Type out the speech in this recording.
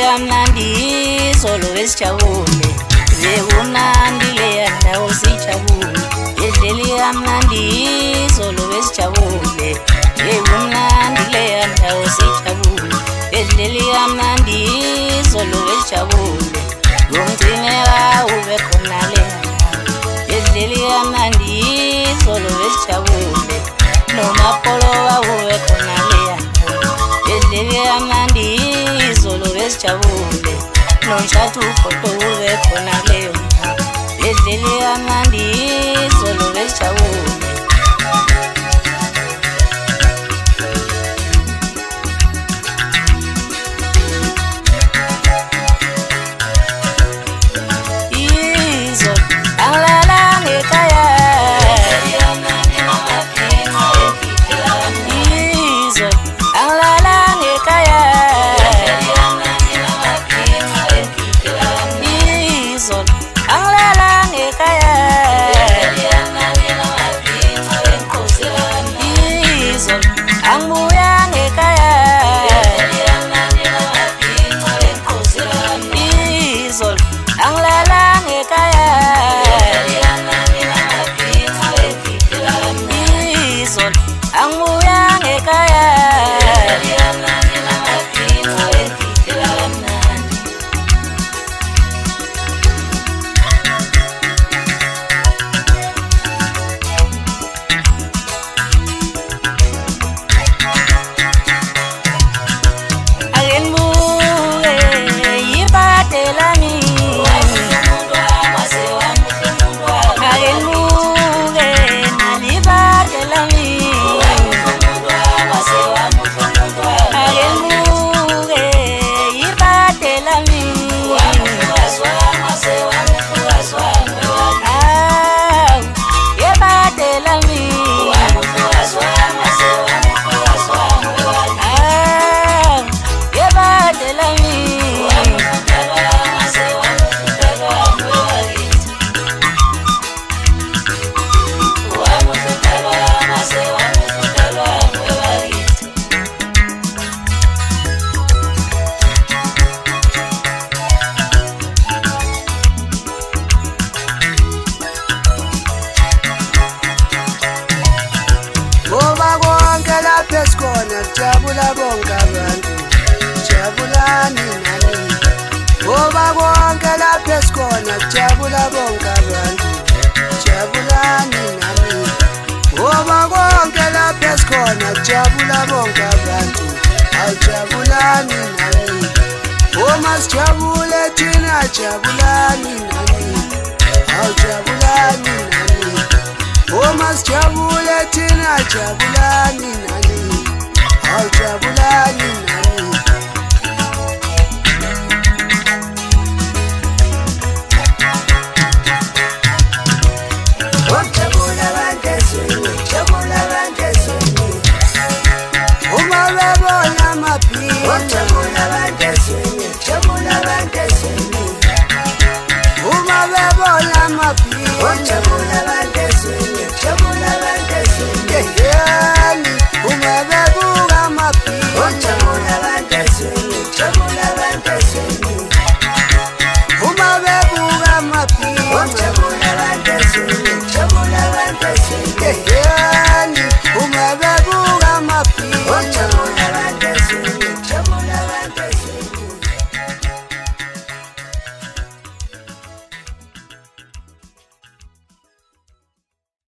kamnandi solo besijabule bekumnandi leya ndawo sijabule edleli kamnandi solo besijabule bekumnandi leya ndawo sijabule edleli kamnandi solo besijabule ngomgcinela ube khona leya edleli kamnandi solo besijabule nomapolo ube khona leya edleli kamnandi solo besijabule nomshado ufoto ube khona leyo edleli kamnandi solo besijabule jabula bonke abantu jabulani nani ngoba konke lapha esikhona jabula bonke abantu jabulani nani ngoba konke lapha esikhona jabula bonke abantu awujabulani nani uma sijabule thina jabulani nani awujabulani nani uma sijabule thina jabulani nani awujabulani nani wajabula bandezweni jabula bandezweni uma bebona amaphini wajabula bandezweni jabula bandezweni uma bebona amaphini wajabula bandezweni jabula bandezweni yeyani uma bebuka amaphini wajabula bandezweni jabula bandezweni uma bebuka amaphini wajabula bandezweni jabula bandezweni